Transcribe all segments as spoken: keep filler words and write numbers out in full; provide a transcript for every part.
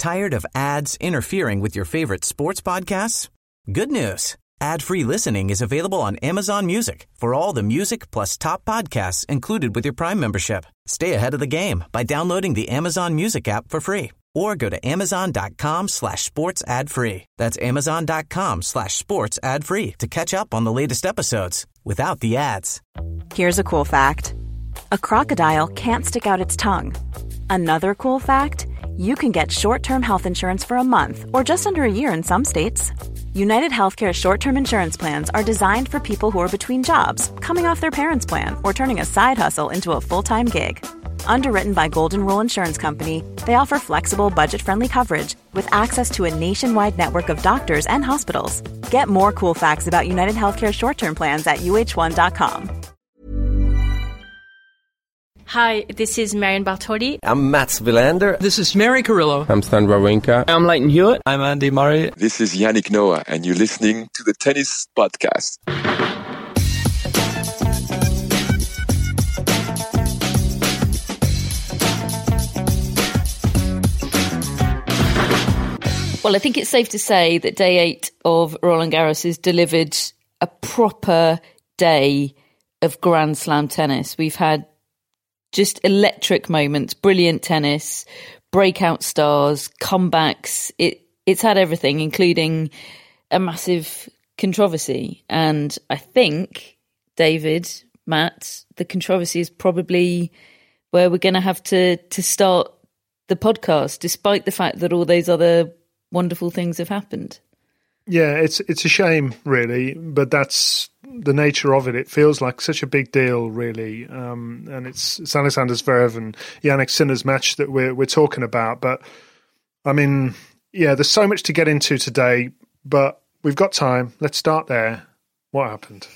Tired of ads interfering with your favorite sports podcasts? Good news. Ad-free listening is available on Amazon Music for all the music plus top podcasts included with your Prime membership. Stay ahead of the game by downloading the Amazon Music app for free or go to amazon.com slash sports ad free. That's amazon.com slash sports ad free to catch up on the latest episodes without the ads. Here's a cool fact. A crocodile can't stick out its tongue. Another cool fact, you can get short-term health insurance for a month or just under a year in some states. United Healthcare short-term insurance plans are designed for people who are between jobs, coming off their parents' plan, or turning a side hustle into a full-time gig. Underwritten by Golden Rule Insurance Company, they offer flexible, budget-friendly coverage with access to a nationwide network of doctors and hospitals. Get more cool facts about United Healthcare short-term plans at U H one dot com. Hi, this is Marion Bartoli. I'm Mats Wilander. This is Mary Carillo. I'm Stan Wawrinka. I'm Leighton Hewitt. I'm Andy Murray. This is Yannick Noah, and you're listening to the Tennis Podcast. Well, I think it's safe to say that day eight of Roland Garros has delivered a proper day of Grand Slam tennis. We've had just electric moments, brilliant tennis, breakout stars, comebacks. It it's had everything, including a massive controversy. And I think, David, Matt, the controversy is probably where we're going to have to to start the podcast, despite the fact that all those other wonderful things have happened. Yeah, it's it's a shame, really, but that's the nature of it. It feels like such a big deal, really, um, and it's, it's Alexander Zverev and Jannik Sinner's match that we're we're talking about. But I mean, yeah, there's so much to get into today, but we've got time. Let's start there. What happened?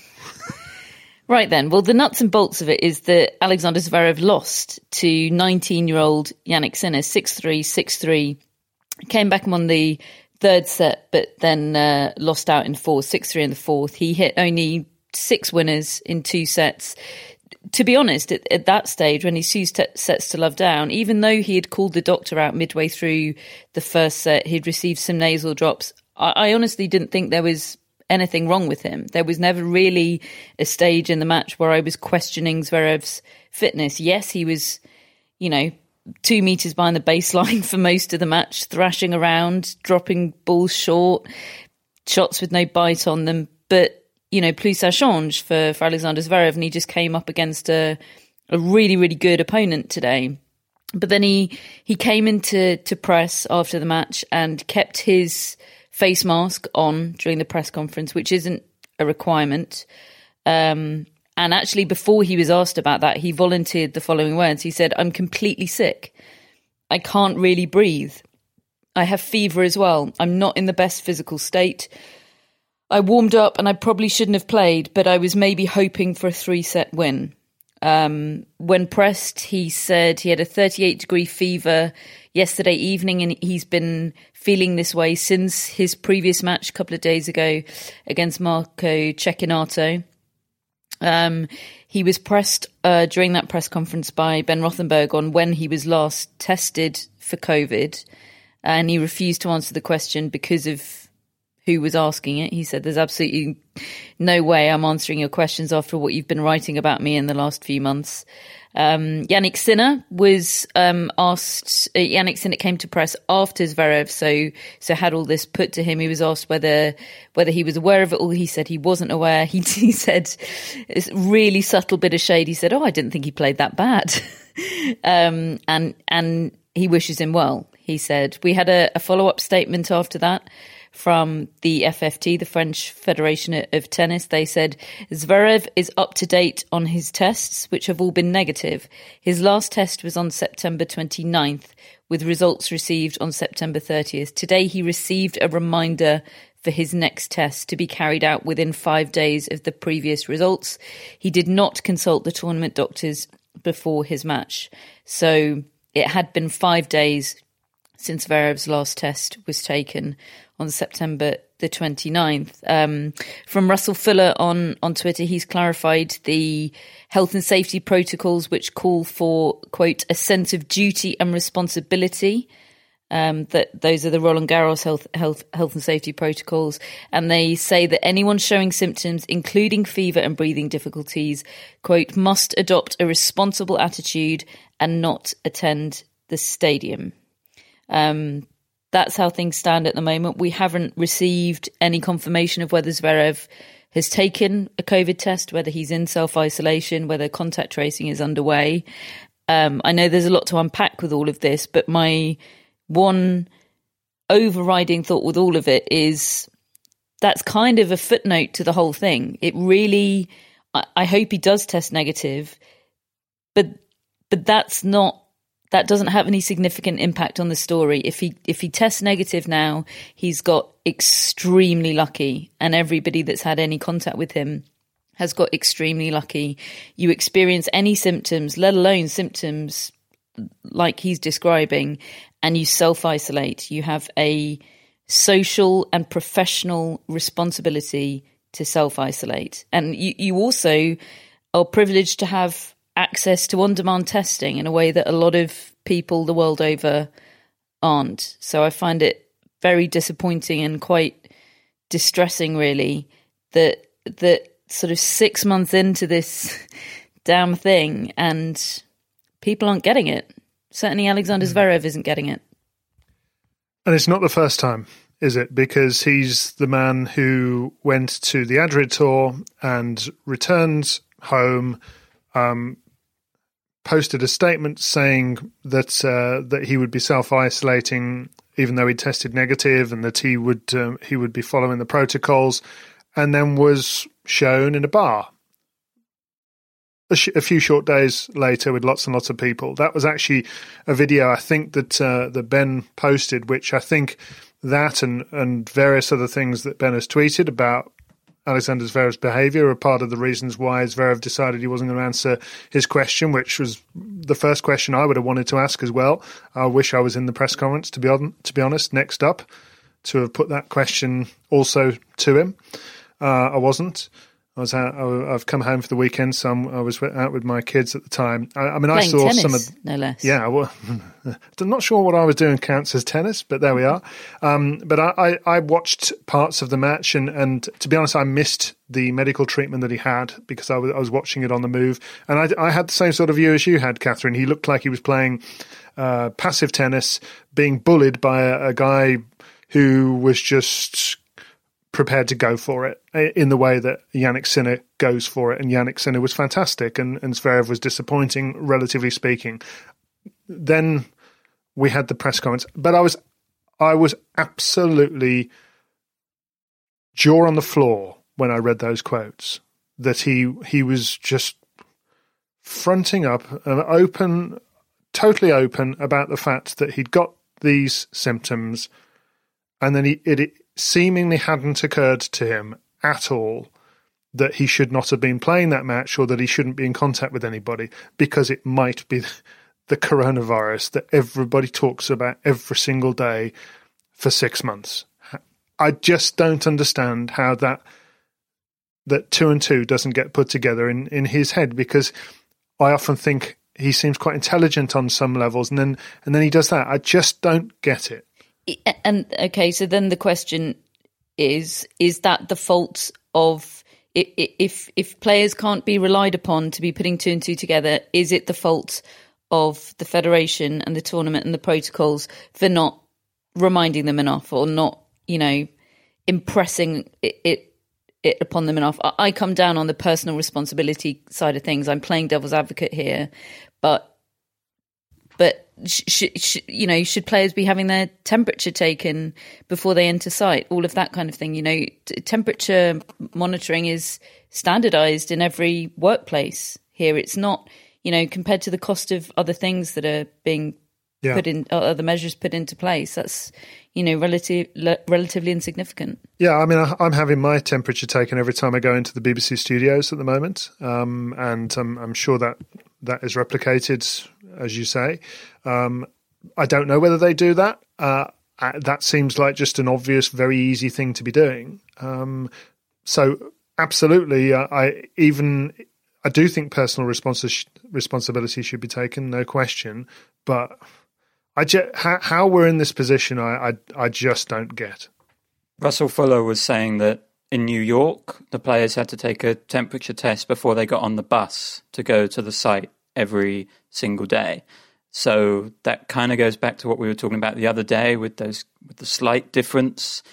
Right then. Well, the nuts and bolts of it is that Alexander Zverev lost to nineteen-year-old Jannik Sinner, six three, six three. Came back and won the third set, but then uh, lost out in four, six three in the fourth. He hit only six winners in two sets. To be honest, at, at that stage, when he sees t- sets to love down, even though he had called the doctor out midway through the first set, he'd received some nasal drops. I, I honestly didn't think there was anything wrong with him. There was never really a stage in the match where I was questioning Zverev's fitness. Yes, he was, you know, two metres behind the baseline for most of the match, thrashing around, dropping balls short, shots with no bite on them. But, you know, plus ça change for, for Alexander Zverev, and he just came up against a, a really, really good opponent today. But then he, he came into to press after the match and kept his face mask on during the press conference, which isn't a requirement. Um And actually, before he was asked about that, he volunteered the following words. He said, "I'm completely sick. I can't really breathe. I have fever as well. I'm not in the best physical state. I warmed up and I probably shouldn't have played, but I was maybe hoping for a three-set win." Um, when pressed, he said he had a thirty-eight degree fever yesterday evening, and he's been feeling this way since his previous match a couple of days ago against Marco Cecchinato. Um, he was pressed uh, during that press conference by Ben Rothenberg on when he was last tested for COVID, and he refused to answer the question because of who was asking it. He said, "There's absolutely no way I'm answering your questions after what you've been writing about me in the last few months." Um, Jannik Sinner was um, asked, uh, Jannik Sinner came to press after Zverev, so so had all this put to him. He was asked whether whether he was aware of it all. He said he wasn't aware. He, he said, it's a really subtle bit of shade. He said, "Oh, I didn't think he played that bad." um, and and he wishes him well, he said. We had a, a follow-up statement after that from the F F T, the French Federation of Tennis. They said, "Zverev is up to date on his tests, which have all been negative. His last test was on September twenty-ninth, with results received on September thirtieth. Today he received a reminder for his next test to be carried out within five days of the previous results. He did not consult the tournament doctors before his match." So it had been five days since Zverev's last test was taken on September the twenty-ninth. Um, from Russell Fuller on, on Twitter, he's clarified the health and safety protocols, which call for, quote, "a sense of duty and responsibility." Um, that those are the Roland Garros health, health, health and safety protocols. And they say that anyone showing symptoms, including fever and breathing difficulties, quote, must adopt a responsible attitude and not attend the stadium. Um, that's how things stand at the moment. We haven't received any confirmation of whether Zverev has taken a COVID test, whether he's in self-isolation, whether contact tracing is underway. Um, I know there's a lot to unpack with all of this, but my one overriding thought with all of it is that's kind of a footnote to the whole thing. It really, I, I hope he does test negative, but but that's not, that doesn't have any significant impact on the story. If he if he tests negative now, he's got extremely lucky, and everybody that's had any contact with him has got extremely lucky. You experience any symptoms, let alone symptoms like he's describing, and you self-isolate. You have a social and professional responsibility to self-isolate. And you, you also are privileged to have access to on-demand testing in a way that a lot of people the world over aren't. So I find it very disappointing and quite distressing, really, that that sort of six months into this damn thing and people aren't getting it. Certainly Alexander Zverev isn't getting it. And it's not the first time, is it? Because he's the man who went to the Adrid Tour and returned home, um, posted a statement saying that uh, that he would be self-isolating even though he tested negative, and that he would um, he would be following the protocols, and then was shown in a bar a, sh- a few short days later with lots and lots of people. That was actually a video I think that uh, that Ben posted, which I think that and, and various other things that Ben has tweeted about Alexander Zverev's behaviour are part of the reasons why Zverev decided he wasn't going to answer his question, which was the first question I would have wanted to ask as well. I wish I was in the press conference, to be on, to be honest, next up, to have put that question also to him. Uh, I wasn't. I was out, I, I've come home for the weekend, so I'm, I was out with my kids at the time. I, I mean, Playing I saw tennis, some of, no less. Yeah, well, I'm not sure what I was doing counts as tennis, but there we are. Um, but I, I, I watched parts of the match, and, and to be honest, I missed the medical treatment that he had because I was, I was watching it on the move, and I, I had the same sort of view as you had, Catherine. He looked like he was playing uh, passive tennis, being bullied by a, a guy who was just prepared to go for it in the way that Jannik Sinner goes for it. And Jannik Sinner was fantastic, and, and Zverev was disappointing, relatively speaking. Then we had the press conference, but I was I was absolutely jaw on the floor when I read those quotes, that he he was just fronting up and open, totally open about the fact that he'd got these symptoms, and then he, it, it seemingly hadn't occurred to him at all that he should not have been playing that match, or that he shouldn't be in contact with anybody because it might be the coronavirus that everybody talks about every single day for six months. I just don't understand how that that two and two doesn't get put together in, in his head, because I often think he seems quite intelligent on some levels, and then and then he does that. I just don't get it. And okay, so then the question is: is that the fault of if if players can't be relied upon to be putting two and two together? Is it the fault of the federation and the tournament and the protocols for not reminding them enough, or not, you know, impressing it, it, it upon them enough? I, I come down on the personal responsibility side of things. I'm playing devil's advocate here, but. But sh- sh- you know, should players be having their temperature taken before they enter site? All of that kind of thing. You know, t- temperature monitoring is standardized in every workplace here. It's not, you know, compared to the cost of other things that are being yeah. put in, uh, other measures put into place. That's, you know, relative, le- relatively insignificant. Yeah, I mean, I, I'm having my temperature taken every time I go into the B B C studios at the moment, um, and um, I'm sure that that is replicated, as you say. Um, I don't know whether they do that. Uh, that seems like just an obvious, very easy thing to be doing. Um, so absolutely, uh, I even I do think personal responsi- responsibility should be taken, no question. But I just, how, how we're in this position, I, I I just don't get. Russell Fuller was saying that in New York, the players had to take a temperature test before they got on the bus to go to the site every single day. So that kind of goes back to what we were talking about the other day with those with the slight difference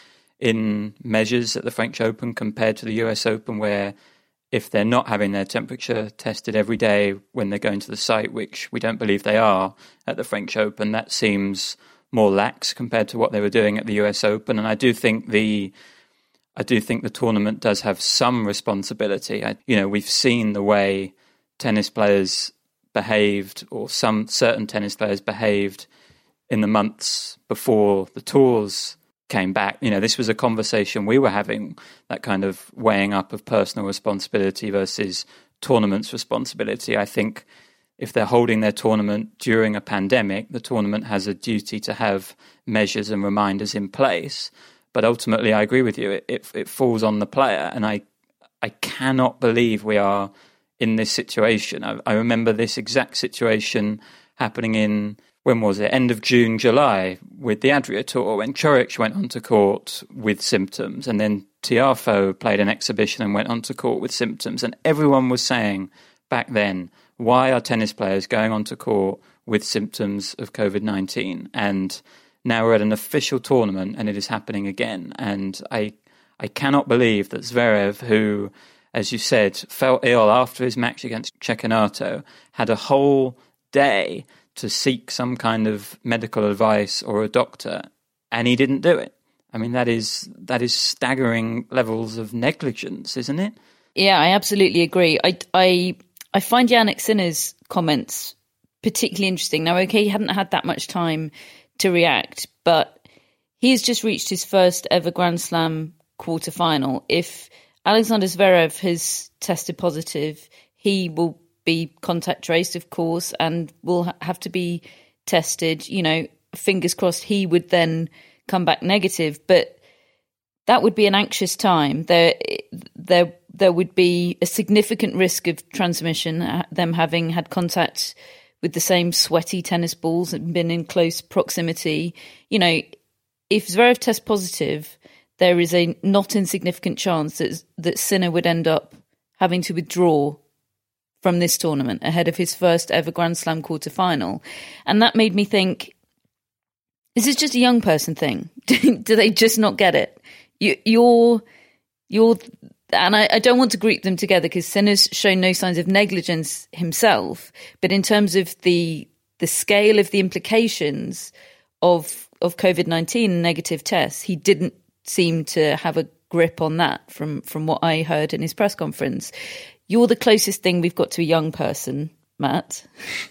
in measures at the French Open compared to the U S Open, where if they're not having their temperature tested every day when they're going to the site, which we don't believe they are at the French Open, that seems more lax compared to what they were doing at the U S Open. And I do think the I do think the tournament does have some responsibility. I, you know, we've seen the way tennis players behaved, or some certain tennis players behaved in the months before the tours came back. You know, this was a conversation we were having, that kind of weighing up of personal responsibility versus tournament's responsibility. I think if they're holding their tournament during a pandemic, the tournament has a duty to have measures and reminders in place. But ultimately, I agree with you, it, it, it falls on the player. And I, I cannot believe we are in this situation. I, I remember this exact situation happening in, when was it, end of June, July, with the Adria Tour, when Coric went onto court with symptoms, and then Tiafoe played an exhibition and went onto court with symptoms. And everyone was saying back then, why are tennis players going onto court with symptoms of COVID nineteen? And now we're at an official tournament and it is happening again. And I, I cannot believe that Zverev, who, as you said, felt ill after his match against Cecchinato, had a whole day to seek some kind of medical advice or a doctor, and he didn't do it. I mean, that is that is staggering levels of negligence, isn't it? Yeah, I absolutely agree. I, I, I find Jannik Sinner's comments particularly interesting. Now, okay, he hadn't had that much time to react, but he's just reached his first ever Grand Slam quarterfinal. If Alexander Zverev has tested positive, he will be contact traced, of course, and will ha- have to be tested. You know, fingers crossed he would then come back negative, but that would be an anxious time. There, there, there would be a significant risk of transmission, uh, them having had contact with the same sweaty tennis balls and been in close proximity. You know, if Zverev tests positive, there is a not insignificant chance that that Sinner would end up having to withdraw from this tournament ahead of his first ever Grand Slam quarterfinal. And that made me think, is this just a young person thing? Do they just not get it? You, you're, you're, and I, I don't want to group them together because Sinner's shown no signs of negligence himself, but in terms of the the scale of the implications of of COVID nineteen and negative tests, he didn't seem to have a grip on that from, from what I heard in his press conference. You're the closest thing we've got to a young person, Matt.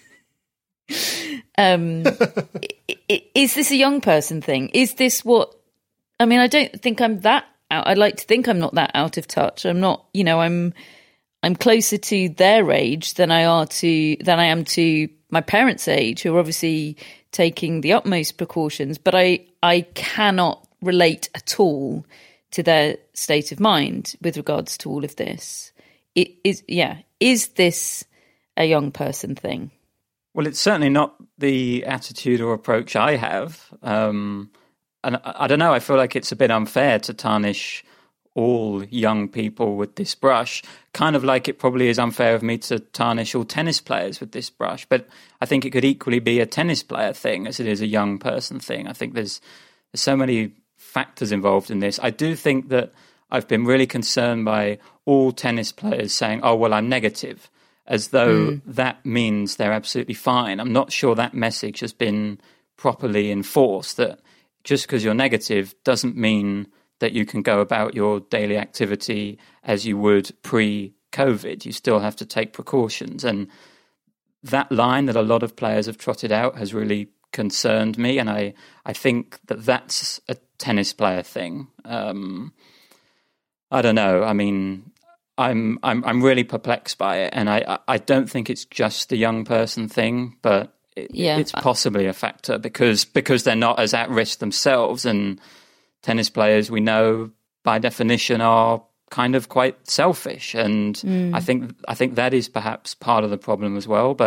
um, is this a young person thing? Is this what, I mean, I don't think I'm that out. I'd like to think I'm not that out of touch. I'm not, you know, I'm, I'm closer to their age than I are to, than I am to my parents' age, who are obviously taking the utmost precautions, but I, I cannot relate at all to their state of mind with regards to all of this. It is, yeah, is this a young person thing? Well, it's certainly not the attitude or approach I have. Um, and I, I don't know, I feel like it's a bit unfair to tarnish all young people with this brush, kind of like it probably is unfair of me to tarnish all tennis players with this brush. But I think it could equally be a tennis player thing as it is a young person thing. I think there's, there's so many factors involved in this. I do think that I've been really concerned by all tennis players saying, oh, well, I'm negative, as though mm. that means they're absolutely fine. I'm not sure that message has been properly enforced, that just because you're negative doesn't mean that you can go about your daily activity as you would pre-COVID. You still have to take precautions. And that line that a lot of players have trotted out has really concerned me. And I, I think that that's a tennis player thing. Um, I don't know. I mean, I'm I'm I'm really perplexed by it, and I I don't think it's just a young person thing, but it, yeah. it's possibly a factor because because they're not as at risk themselves, and tennis players we know by definition are kind of quite selfish, and mm. I think I think that is perhaps part of the problem as well. But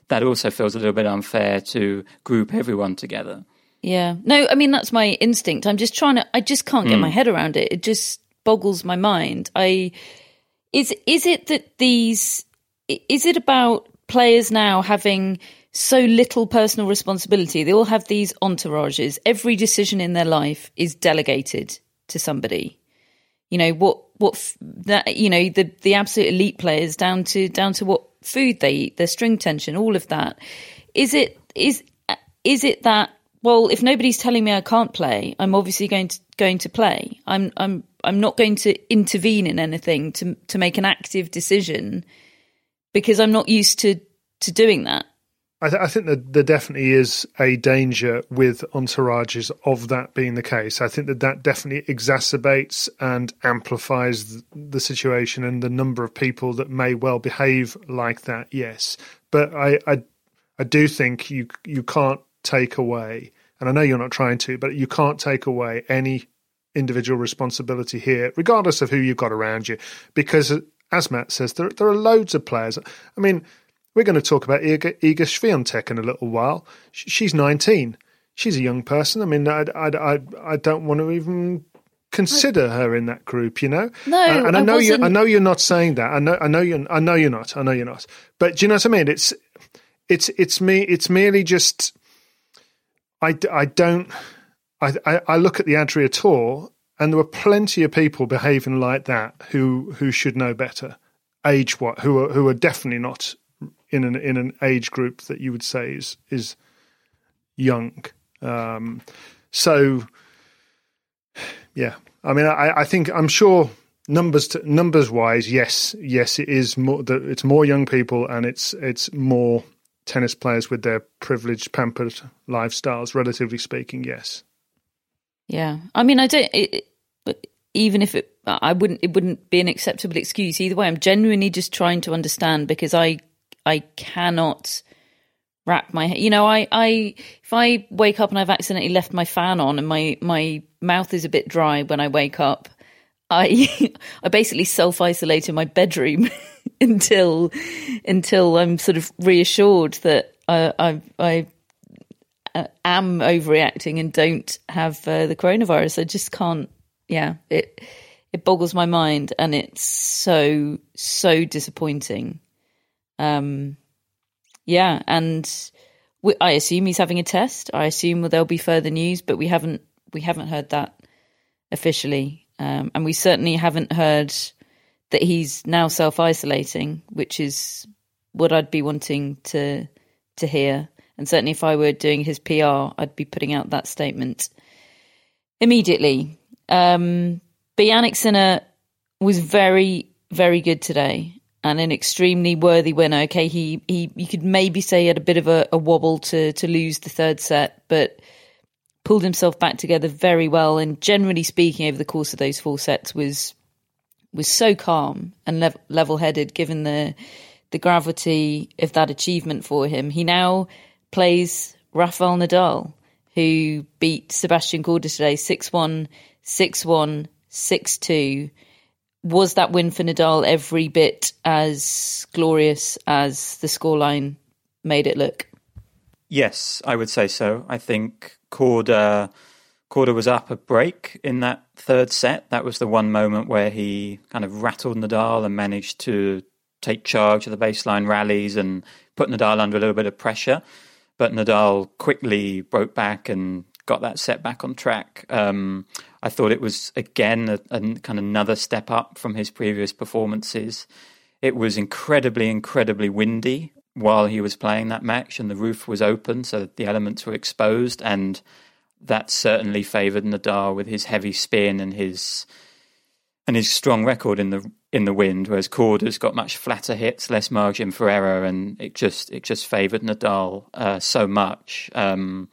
that also feels a little bit unfair to group everyone together. Yeah. No, I mean, that's my instinct. I'm just trying to, I just can't get mm. my head around it. It just boggles my mind. I, is, is it that these, is it about players now having so little personal responsibility? They all have these entourages. Every decision in their life is delegated to somebody. You know, what, what, that, you know, the, the absolute elite players down to, down to what food they eat, their string tension, all of that. Is it, is, is it that, well, if nobody's telling me I can't play, I'm obviously going to going to play. I'm I'm I'm not going to intervene in anything to to make an active decision because I'm not used to, to doing that. I, th- I think that there definitely is a danger with entourages of that being the case. I think that that definitely exacerbates and amplifies the situation and the number of people that may well behave like that. Yes, but I I, I do think you you can't take away, and I know you're not trying to, but you can't take away any individual responsibility here, regardless of who you've got around you, because as Matt says, there, there are loads of players. I mean, we're going to talk about Iga, Iga Swiatek in a little while. She's nineteen. She's a young person. I mean, I, I, I, I don't want to even consider her in that group, you know. No, uh, and I, I know wasn't... you. I know you're not saying that. I know. I know you. I know you're not. I know you're not. But do you know what I mean? It's, it's, it's me. It's merely just. I, I don't. I, I, I look at the Adria Tour, and there were plenty of people behaving like that who who should know better, age what who are who are definitely not in an in an age group that you would say is is young. Um, so, yeah, I mean, I, I think I'm sure numbers to, numbers wise, yes, yes, it is more. It's more young people, and it's it's more tennis players with their privileged, pampered lifestyles, relatively speaking. Yes. Yeah, I mean, I don't. It, it, even if it, I wouldn't. It wouldn't be an acceptable excuse either way. I'm genuinely just trying to understand because I, I cannot wrap my head. You know, I, I, if I wake up and I've accidentally left my fan on and my my mouth is a bit dry when I wake up, I, I basically self isolate in my bedroom until, until I'm sort of reassured that I, I, I. am overreacting and don't have uh, the coronavirus. I just can't. Yeah, it it boggles my mind, and it's so so disappointing. Um, yeah, and we, I assume he's having a test. I assume there'll be further news, but we haven't we haven't heard that officially, um, and we certainly haven't heard that he's now self isolating, which is what I'd be wanting to to hear. And certainly if I were doing his P R, I'd be putting out that statement immediately. Um, but Jannik Sinner was very, very good today and an extremely worthy winner. Okay, he, he you could maybe say he had a bit of a, a wobble to, to lose the third set, but pulled himself back together very well. And generally speaking, over the course of those four sets, was was so calm and lev- level-headed given the the gravity of that achievement for him. He now plays Rafael Nadal, who beat Sebastian Korda today six one, six one, six two. Was that win for Nadal every bit as glorious as the scoreline made it look? Yes, I would say so. I think Korda, Korda was up a break in that third set. That was the one moment where he kind of rattled Nadal and managed to take charge of the baseline rallies and put Nadal under a little bit of pressure. But Nadal quickly broke back and got that set back on track. Um, I thought it was, again, a, a kind of another step up from his previous performances. It was incredibly, incredibly windy while he was playing that match, and the roof was open, so that the elements were exposed, and that certainly favoured Nadal with his heavy spin and his and his strong record in the in the wind, whereas Korda's got much flatter hits, less margin for error, and it just it just favoured Nadal uh, so much. Um,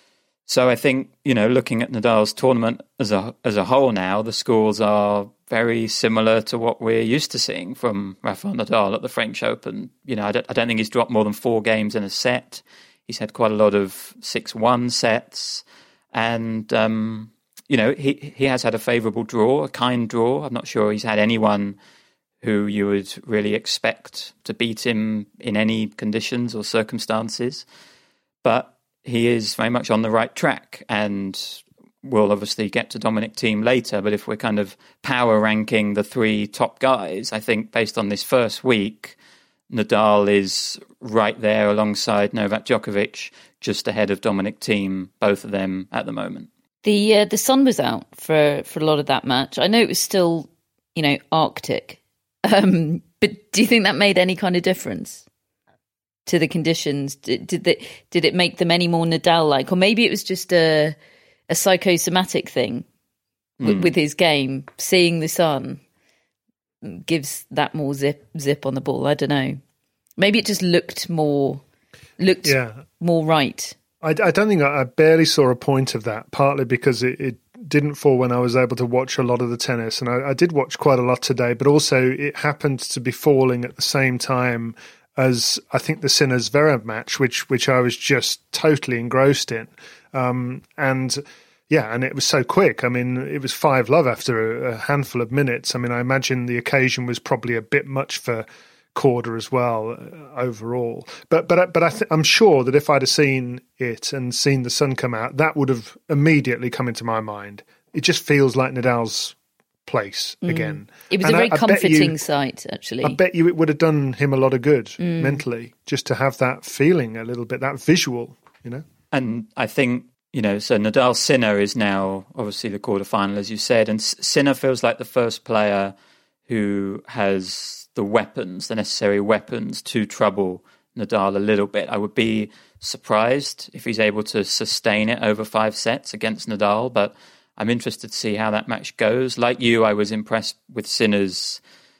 so I think, you know, looking at Nadal's tournament as a as a whole now, the scores are very similar to what we're used to seeing from Rafael Nadal at the French Open. You know, I don't, I don't think he's dropped more than four games in a set. He's had quite a lot of six one sets, and um, you know, he he has had a favourable draw, a kind draw. I'm not sure he's had anyone who you would really expect to beat him in any conditions or circumstances. But he is very much on the right track, and we'll obviously get to Dominic Thiem later. But if we're kind of power ranking the three top guys, I think based on this first week, Nadal is right there alongside Novak Djokovic, just ahead of Dominic Thiem, both of them at the moment. The uh, the sun was out for, for a lot of that match. I know it was still, you know, Arctic. Um, but do you think that made any kind of difference to the conditions? Did, did, they, did it make them any more Nadal-like? Or maybe it was just a, a psychosomatic thing mm. with, with his game. Seeing the sun gives that more zip zip on the ball. I don't know. Maybe it just looked more looked yeah. more right. I, I don't think I, I barely saw a point of that, partly because it, it didn't fall when I was able to watch a lot of the tennis. And I, I did watch quite a lot today, but also it happened to be falling at the same time as I think the Sinner-Zverev match, which which I was just totally engrossed in. Um, and yeah, and it was so quick. I mean, it was five love after a, a handful of minutes. I mean, I imagine the occasion was probably a bit much for Korda as well uh, overall. But but but I th- I'm sure that if I'd have seen it and seen the sun come out, that would have immediately come into my mind. It just feels like Nadal's place mm. again. It was and a very I, I comforting you, sight, actually. I bet you it would have done him a lot of good mm. mentally, just to have that feeling a little bit, that visual, you know. And I think, you know, so Nadal Sinner is now obviously the quarterfinal, as you said, and Sinner feels like the first player who has the weapons, the necessary weapons to trouble Nadal a little bit. I would be surprised if he's able to sustain it over five sets against Nadal, but I'm interested to see how that match goes. Like you, I was impressed with Sinner's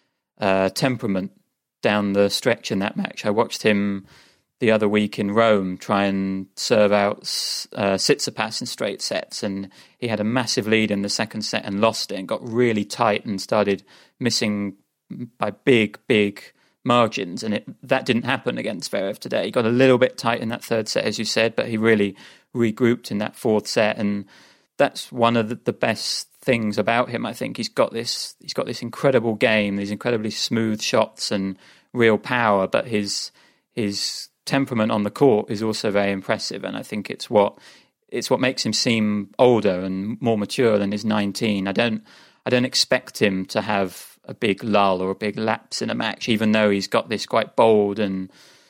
uh, temperament down the stretch in that match. I watched him the other week in Rome try and serve out uh, Tsitsipas in straight sets, and he had a massive lead in the second set and lost it and got really tight and started missing by big, big margins, and it, that didn't happen against Zverev today. He got a little bit tight in that third set, as you said, but he really regrouped in that fourth set, and that's one of the, the best things about him. I think he's got this he's got this incredible game, these incredibly smooth shots and real power, but his his temperament on the court is also very impressive, and I think it's what it's what makes him seem older and more mature than his nineteen. I don't I don't expect him to have a big lull or a big lapse in a match, even though he's got this quite bold and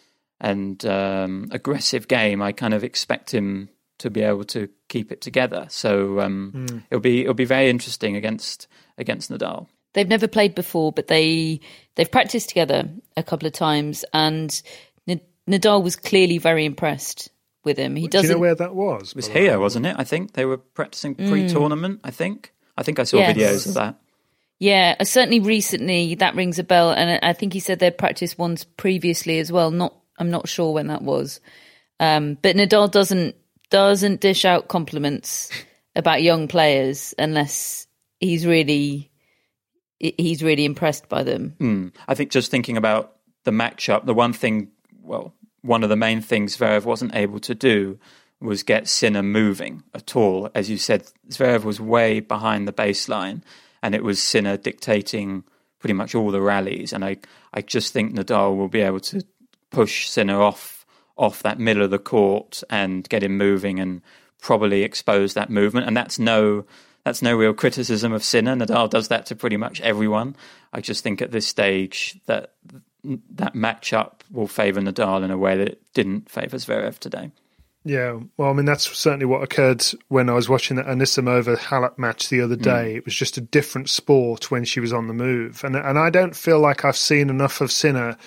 and um, aggressive game. I kind of expect him to be able to keep it together. So um, mm. it'll be it'll be very interesting against against Nadal. They've never played before, but they they've practiced together a couple of times, and N- Nadal was clearly very impressed with him. He doesn't. Do you know where that was? It was here, wasn't it? I think they were practicing pre-tournament. Mm. I think I think I saw yes. videos of that. Yeah, certainly recently that rings a bell, and I think he said they'd practiced once previously as well. Not, I'm not sure when that was, um, but Nadal doesn't doesn't dish out compliments about young players unless he's really he's really impressed by them. Mm. I think just thinking about the matchup, the one thing, well, one of the main things Zverev wasn't able to do was get Sinner moving at all. As you said, Zverev was way behind the baseline, and it was Sinner dictating pretty much all the rallies. And I, I just think Nadal will be able to push Sinner off off that middle of the court and get him moving and probably expose that movement. And that's no that's no real criticism of Sinner. Nadal does that to pretty much everyone. I just think at this stage that that matchup will favour Nadal in a way that it didn't favour Zverev today. Yeah, well, I mean, that's certainly what occurred when I was watching the Anisimova-Halep match the other day. Mm. It was just a different sport when she was on the move. And and I don't feel like I've seen enough of Sinner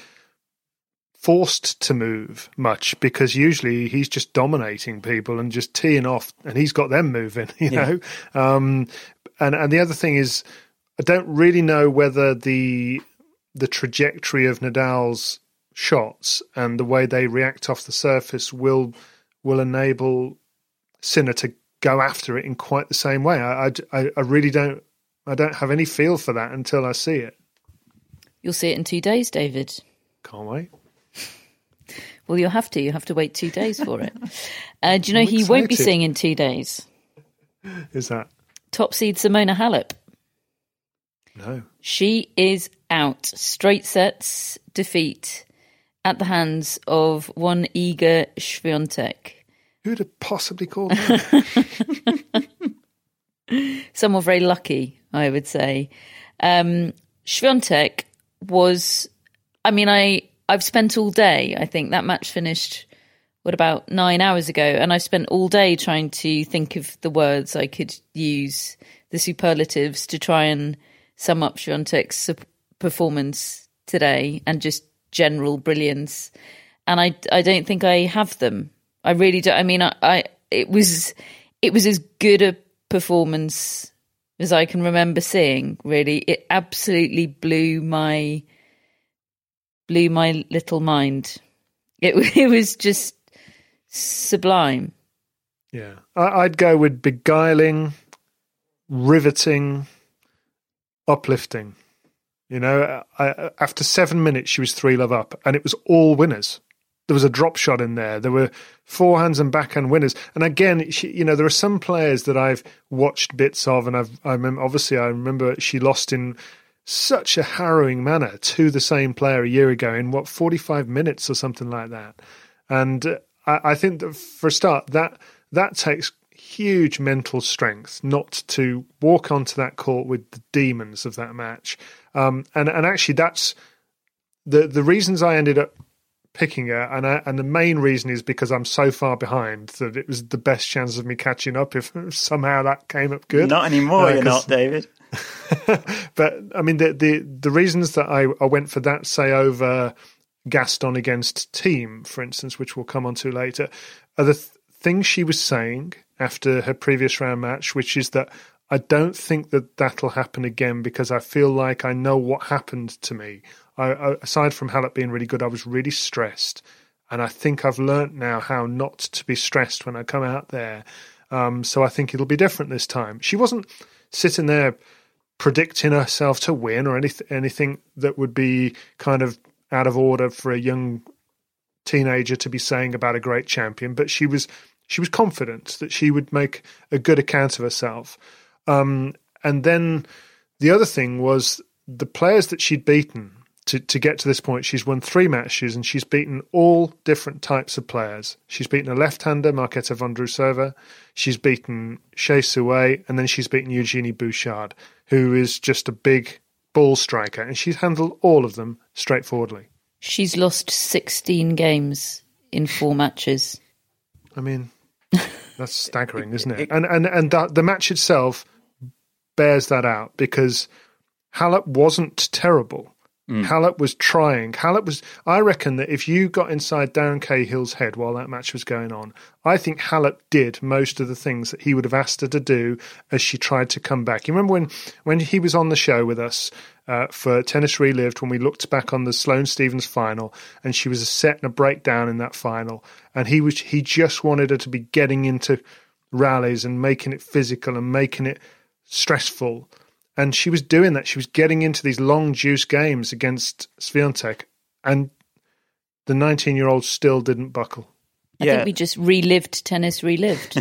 forced to move much, because usually he's just dominating people and just teeing off, and he's got them moving, you yeah. know. Um, and, and the other thing is, I don't really know whether the the trajectory of Nadal's shots and the way they react off the surface will... will enable Sinner to go after it in quite the same way. I, I, I really don't I don't have any feel for that until I see it. You'll see it in two days, David. Can't wait. Well, you'll have to. You have to wait two days for it. Uh, do you know who you won't be seeing in two days? Is that? Top seed Simona Halep. No. She is out. Straight sets defeat at the hands of one Iga Swiatek. Who'd have possibly called that? Some were very lucky, I would say. Um, Swiatek was, I mean, I, I've spent all day, I think that match finished, what, about nine hours ago, and I spent all day trying to think of the words I could use, the superlatives, to try and sum up Swiatek's performance today and just general brilliance. And I, I don't think I have them. I really don't. I mean, I, I it was it was as good a performance as I can remember seeing. Really, it absolutely blew my blew my little mind. It it was just sublime. Yeah, I, I'd go with beguiling, riveting, uplifting. You know, I, after seven minutes, she was three love up, and it was all winners. There was a drop shot in there. There were forehands and backhand winners. And again, she, you know, there are some players that I've watched bits of, and I've, I remember, obviously, I remember she lost in such a harrowing manner to the same player a year ago in what forty-five minutes or something like that. And uh, I, I think that for a start, that that takes huge mental strength not to walk onto that court with the demons of that match. Um, and and actually, that's the the reasons I ended up picking her, and I, and the main reason is because I'm so far behind that it was the best chance of me catching up if somehow that came up good. Not anymore, uh, you're not, David. But I mean, the the the reasons that I, I went for that, say over Gaston against Thiem, for instance, which we'll come on to later, are the th- things she was saying after her previous round match, which is that I don't think that that'll happen again because I feel like I know what happened to me. I, I, aside from Halep being really good, I was really stressed. And I think I've learnt now how not to be stressed when I come out there. Um, so I think it'll be different this time. She wasn't sitting there predicting herself to win or anyth- anything that would be kind of out of order for a young teenager to be saying about a great champion. But she was she was confident that she would make a good account of herself. Um, and then the other thing was the players that she'd beaten to, to get to this point. She's won three matches and she's beaten all different types of players. She's beaten a left-hander, Marketa Vondrousova. She's beaten Shea Sue, and then she's beaten Eugenie Bouchard, who is just a big ball striker. And she's handled all of them straightforwardly. She's lost sixteen games in four matches. I mean, that's staggering, isn't it? And and and that, the match itself bears that out because Halep wasn't terrible. Mm. Halep was trying. Halep was. I reckon that if you got inside Darren Cahill's head while that match was going on, I think Halep did most of the things that he would have asked her to do as she tried to come back. You remember when when he was on the show with us uh, for Tennis Relived, when we looked back on the Sloane Stephens final, and she was a set and a breakdown in that final, and he was he just wanted her to be getting into rallies and making it physical and making it stressful. And she was doing that. She was getting into these long juice games against Swiatek, and the nineteen-year-old still didn't buckle. I yeah. think we just relived Tennis Relived.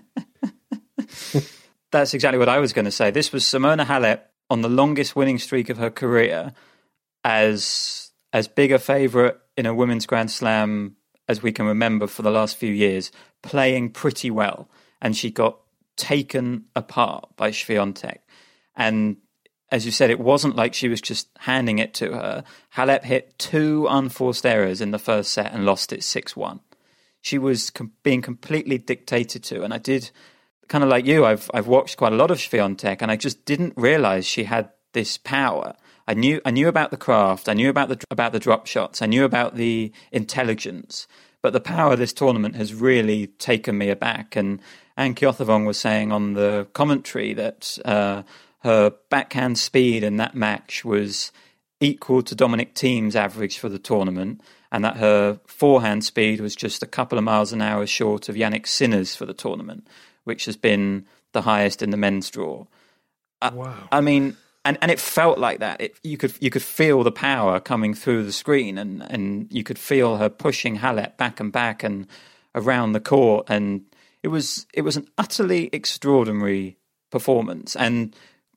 That's exactly what I was going to say. This was Simona Halep on the longest winning streak of her career, as as big a favourite in a women's Grand Slam as we can remember for the last few years, playing pretty well. And she got taken apart by Swiatek. And as you said, it wasn't like she was just handing it to her. Halep hit two unforced errors in the first set and lost it six one. She was com- being completely dictated to. And I did, kind of like you, I've I've watched quite a lot of Swiatek, and I just didn't realise she had this power. I knew I knew about the craft, I knew about the about the drop shots, I knew about the intelligence, but the power of this tournament has really taken me aback. And Anne Kjothavong was saying on the commentary that uh, her backhand speed in that match was equal to Dominic Thiem's average for the tournament, and that her forehand speed was just a couple of miles an hour short of Jannik Sinner's for the tournament, which has been the highest in the men's draw. Wow. I, I mean, and, and it felt like that. It, you could you could feel the power coming through the screen, and, and you could feel her pushing Halep back and back and around the court, and it was it was an utterly extraordinary performance. And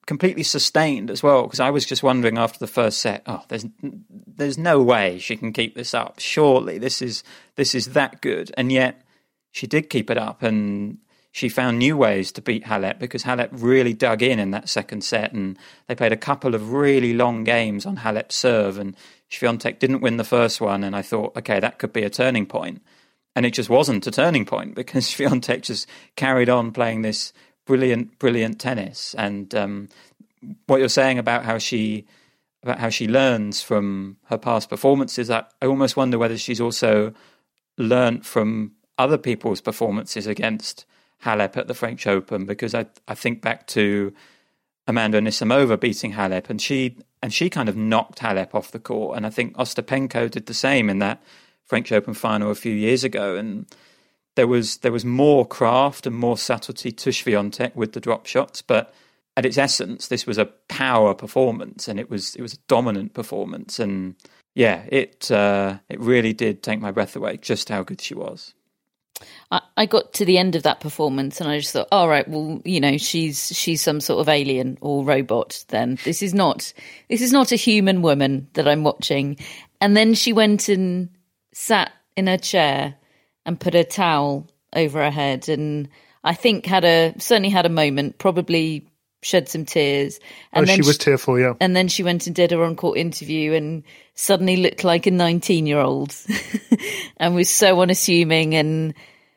completely sustained as well, because I was just wondering after the first set, oh, there's there's no way she can keep this up. Surely this is this is that good, and yet she did keep it up, and she found new ways to beat Halep, because Halep really dug in in that second set, and they played a couple of really long games on Halep's serve, and Swiatek didn't win the first one, and I thought, okay, that could be a turning point, and it just wasn't a turning point, because Swiatek just carried on playing this brilliant, brilliant tennis. And um, what you're saying about how she about how she learns from her past performances, I, I almost wonder whether she's also learnt from other people's performances against Halep at the French Open, because I I think back to Amanda Anisimova beating Halep, and she and she kind of knocked Halep off the court, and I think Ostapenko did the same in that French Open final a few years ago, and there was there was more craft and more subtlety to Swiatek with the drop shots, but at its essence, this was a power performance, and it was it was a dominant performance, and yeah, it uh, it really did take my breath away just how good she was. I, I got to the end of that performance and I just thought, all right, well, you know, she's she's some sort of alien or robot. Then this is not this is not a human woman that I'm watching. And then she went and sat in her chair and put a towel over her head, and I think had a certainly had a moment, probably shed some tears. And oh, then she was tearful, yeah. And then she went and did her on-court interview and suddenly looked like a nineteen-year-old and was so unassuming and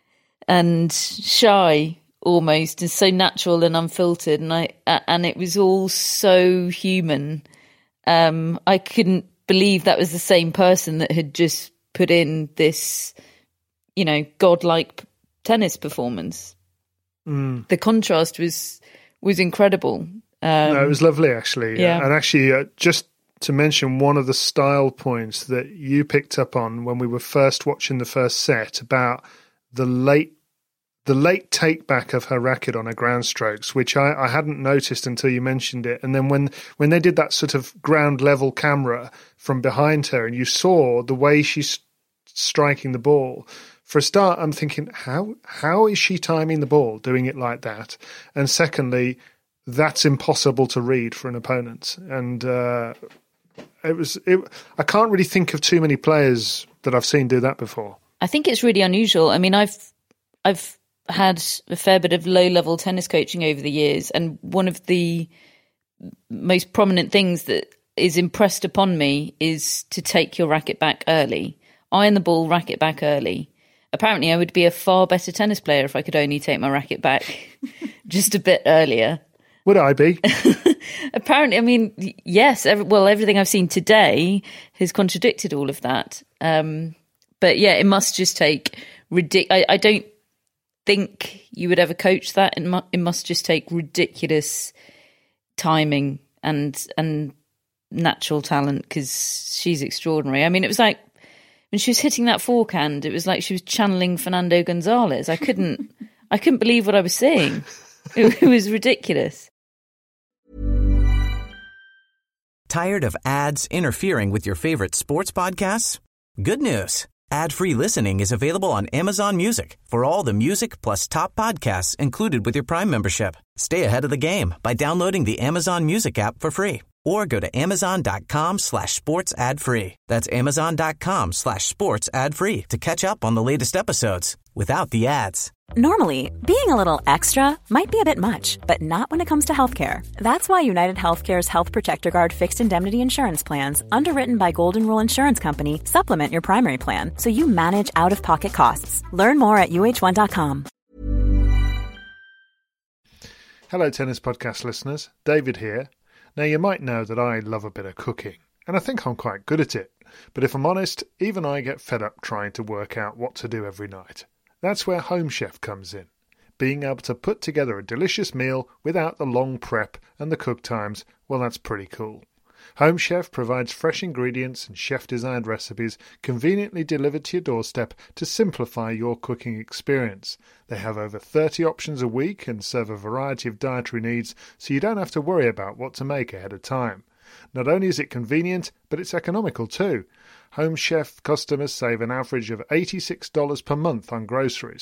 and shy almost, and so natural and unfiltered. And I and it was all so human. Um, I couldn't believe that was the same person that had just put in this, you know, godlike tennis performance. Mm. The contrast was was incredible. Um, no, it was lovely, actually. Yeah. And actually, uh, just to mention one of the style points that you picked up on when we were first watching the first set about the late the late take back of her racket on her ground strokes, which I, I hadn't noticed until you mentioned it. And then when, when they did that sort of ground level camera from behind her and you saw the way she's striking the ball, for a start, I'm thinking, how how is she timing the ball, doing it like that? And secondly, that's impossible to read for an opponent. And uh, it was it, I can't really think of too many players that I've seen do that before. I think it's really unusual. I mean, I've I've had a fair bit of low-level tennis coaching over the years, and one of the most prominent things that is impressed upon me is to take your racket back early. Iron the ball, racket back early. Apparently, I would be a far better tennis player if I could only take my racket back just a bit earlier. Would I be? Apparently, I mean, yes. Every, well, everything I've seen today has contradicted all of that. Um, but yeah, it must just take ridic- I, I don't think you would ever coach that. It, mu- it must just take ridiculous timing and and natural talent, because she's extraordinary. I mean, it was like when she was hitting that forehand, it was like she was channeling Fernando Gonzalez. I couldn't, I couldn't believe what I was seeing. It, it was ridiculous. Tired of ads interfering with your favorite sports podcasts? Good news. Ad-free listening is available on Amazon Music for all the music plus top podcasts included with your Prime membership. Stay ahead of the game by downloading the Amazon Music app for free, or go to amazon.com slash sports ad free. That's amazon.com slash sports ad free to catch up on the latest episodes without the ads. Normally, being a little extra might be a bit much, but not when it comes to healthcare. That's why United Healthcare's Health Protector Guard fixed indemnity insurance plans, underwritten by Golden Rule Insurance Company, supplement your primary plan so you manage out-of-pocket costs. Learn more at U H one dot com. Hello, Tennis Podcast listeners. David here. Now, you might know that I love a bit of cooking, and I think I'm quite good at it. But if I'm honest, even I get fed up trying to work out what to do every night. That's where Home Chef comes in. Being able to put together a delicious meal without the long prep and the cook times, well, that's pretty cool. Home Chef provides fresh ingredients and chef-designed recipes conveniently delivered to your doorstep to simplify your cooking experience. They have over thirty options a week and serve a variety of dietary needs, so you don't have to worry about what to make ahead of time. Not only is it convenient, but it's economical too. Home Chef customers save an average of eighty-six dollars per month on groceries.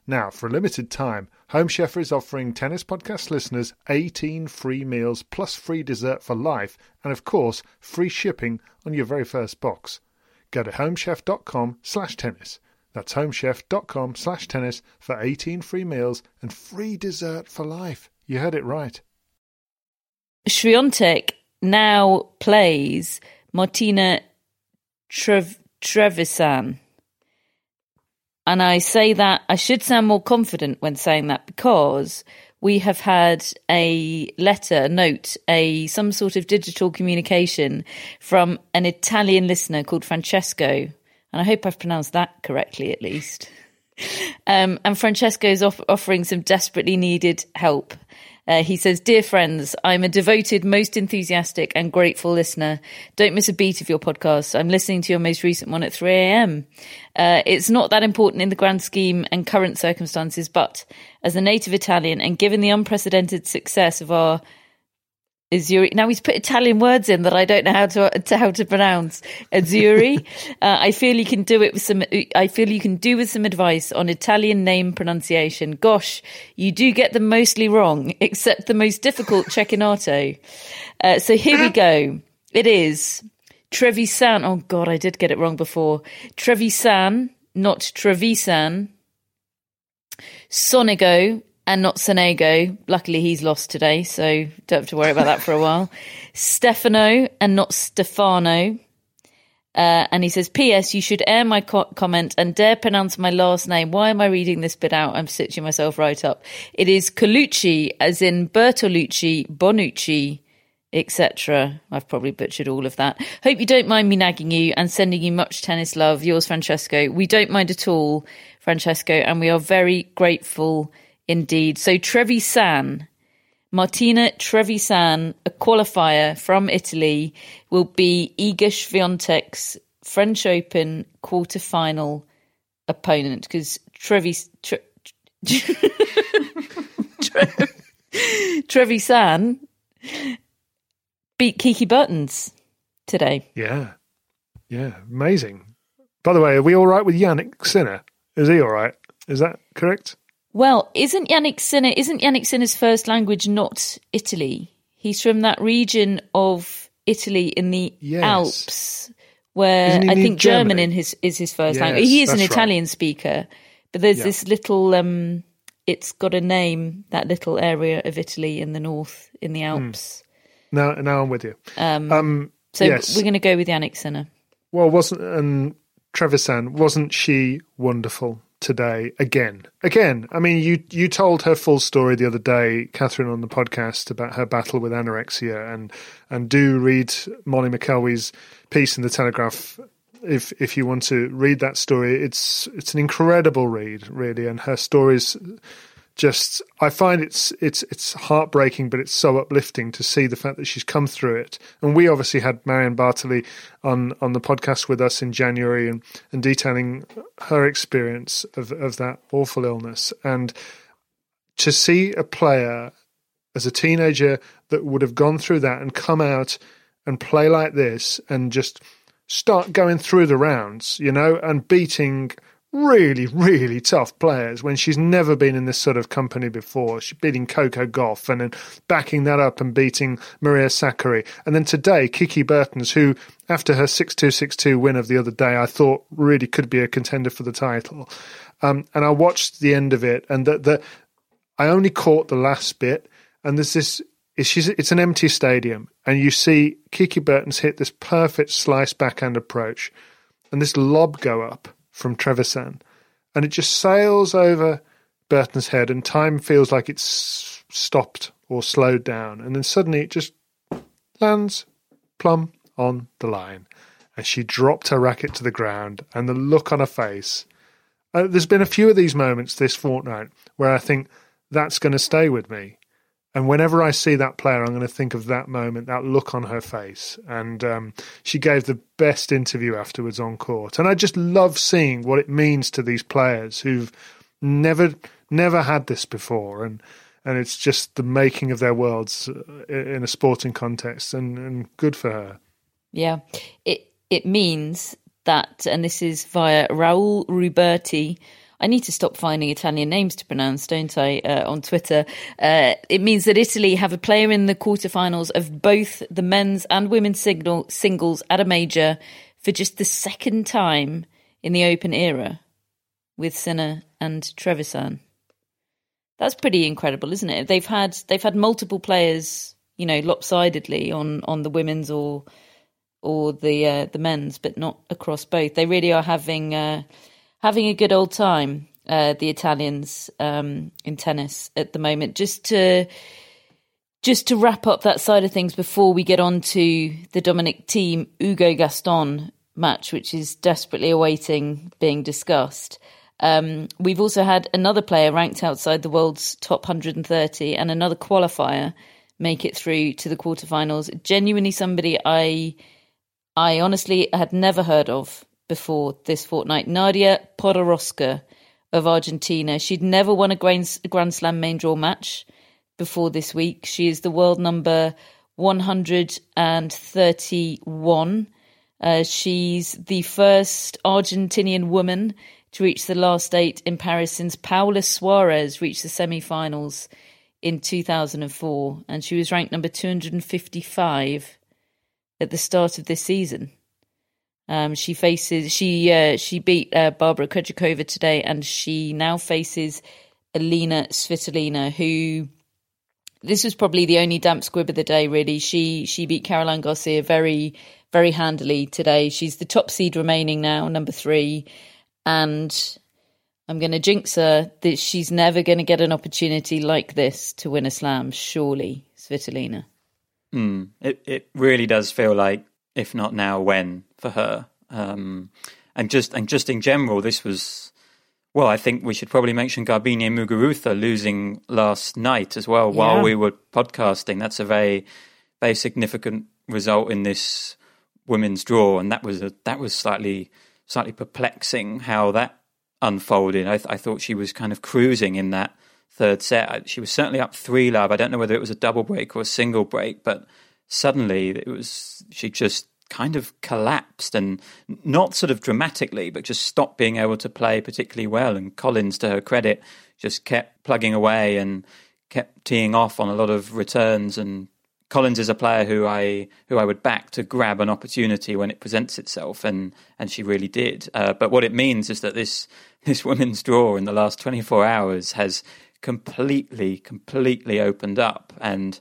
Now, for a limited time, Home Chef is offering Tennis Podcast listeners eighteen free meals plus free dessert for life and, of course, free shipping on your very first box. Go to homechef.com slash tennis. That's homechef.com slash tennis for eighteen free meals and free dessert for life. You heard it right. Swiatek now plays Martina Trev- Trevisan. And I say that, I should sound more confident when saying that because we have had a letter, a note, a some sort of digital communication from an Italian listener called Francesco. And I hope I've pronounced that correctly at least. Um, and Francesco is off- offering some desperately needed help. Uh, he says, "Dear friends, I'm a devoted, most enthusiastic and grateful listener. Don't miss a beat of your podcast. I'm listening to your most recent one at three a.m. Uh, it's not that important in the grand scheme and current circumstances, but as a native Italian and given the unprecedented success of our Azzurri," now he's put Italian words in that I don't know how to, to how to pronounce, Azzurri. uh, I feel you can do it with some. I feel you can do with some advice on Italian name pronunciation. Gosh, you do get them mostly wrong, except the most difficult Cecchinato. Uh, so here we go. It is Trevisan. Oh God, I did get it wrong before. Trevisan, not Trevisan. Sonego. And not Sonego. Luckily, he's lost today, so don't have to worry about that for a while. Stefano and not Stefano. Uh, and he says, P S, you should air my co- comment and dare pronounce my last name. Why am I reading this bit out? I'm stitching myself right up. It is Colucci, as in Bertolucci, Bonucci, et cetera. I've probably butchered all of that. Hope you don't mind me nagging you and sending you much tennis love. Yours, Francesco. We don't mind at all, Francesco, and we are very grateful indeed. So Trevisan, Martina Trevisan, a qualifier from Italy, will be Iga Swiatek's French Open quarterfinal opponent because Trevis Tre, Tre, Trevisan beat Kiki Bertens today. Yeah, yeah, amazing. By the way, are we all right with Yannick Sinner? Is he all right? Is that correct? Well, isn't Yannick Sinner, isn't Yannick Sinner's first language not Italy? He's from that region of Italy in the yes. Alps, where I think German in his is his first yes, language. He is an Italian right. speaker, but there's yeah. this little, um, it's got a name, that little area of Italy in the north, in the Alps. Mm. Now, now I'm with you. Um, um, so yes. we're going to go with Yannick Sinner. Well, wasn't, and Trevisan, wasn't she wonderful today again again I mean you you told her full story the other day, Catherine, on the podcast about her battle with anorexia, and and do read Molly McElwey's piece in the Telegraph if if you want to read that story. It's it's an incredible read, really, and her stories just, I find it's it's it's heartbreaking, but it's so uplifting to see the fact that she's come through it. And we obviously had Marianne Bartley on, on the podcast with us in January and, and detailing her experience of, of that awful illness. And to see a player as a teenager that would have gone through that and come out and play like this and just start going through the rounds, you know, and beating really, really tough players when she's never been in this sort of company before. She's beating Coco Gauff and then backing that up and beating Maria Sakkari. And then today, Kiki Bertens, who, after her six two, six two win of the other day, I thought really could be a contender for the title. Um, and I watched the end of it, and the, the, I only caught the last bit, and there's this, it's, she's, it's an empty stadium, and you see Kiki Bertens hit this perfect slice backhand approach, and this lob go up from Trevisan, and it just sails over Bertens' head, and time feels like it's stopped or slowed down, and then suddenly it just lands plumb on the line, and she dropped her racket to the ground, and the look on her face. Uh, there's been a few of these moments this fortnight where I think that's going to stay with me. And whenever I see that player, I'm going to think of that moment, that look on her face. And um, she gave the best interview afterwards on court. And I just love seeing what it means to these players who've never never had this before. And and it's just the making of their worlds in a sporting context. And, and good for her. Yeah, it it means that, and this is via Raul Ruberti, I need to stop finding Italian names to pronounce, don't I, uh, on Twitter. Uh, it means that Italy have a player in the quarterfinals of both the men's and women's signal, singles at a major for just the second time in the Open era, with Sinner and Trevisan. That's pretty incredible, isn't it? They've had they've had multiple players, you know, lopsidedly on, on the women's or or the uh, the men's, but not across both. They really are having uh, having a good old time, uh, the Italians um, in tennis at the moment. Just to just to wrap up that side of things before we get on to the Dominic Thiem Ugo Gaston match, which is desperately awaiting being discussed. Um, we've also had another player ranked outside the world's top one hundred thirty and another qualifier make it through to the quarterfinals. Genuinely somebody I I honestly had never heard of before this fortnight. Nadia Podoroska of Argentina. She'd never won a Grand, Grand Slam main draw match before this week. She is the world number one hundred thirty-one. Uh, she's the first Argentinian woman to reach the last eight in Paris since Paula Suarez reached the semi-finals in two thousand four, and she was ranked number two hundred fifty-five at the start of this season. Um, she faces she uh, she beat uh, Barbara Krejcikova today, and she now faces Alina Svitolina, who this was probably the only damp squib of the day. Really, she she beat Caroline Garcia very very handily today. She's the top seed remaining now, number three. And I'm going to jinx her that she's never going to get an opportunity like this to win a slam, surely, Svitolina. Mm, it, it really does feel like, if not now, when for her. Um, and just and just in general, this was, well, I think we should probably mention Garbiñe Muguruza losing last night as well while Yeah. we were podcasting. That's a very, very significant result in this women's draw. And that was a, that was slightly... slightly perplexing how that unfolded. I, th- I thought she was kind of cruising in that third set. She was certainly up three love. I don't know whether it was a double break or a single break, but suddenly it was she just kind of collapsed, and not sort of dramatically, but just stopped being able to play particularly well. And Collins, to her credit, just kept plugging away and kept teeing off on a lot of returns. And Collins is a player who I who I would back to grab an opportunity when it presents itself, and, and she really did. Uh, but what it means is that this this women's draw in the last twenty-four hours has completely, completely opened up, and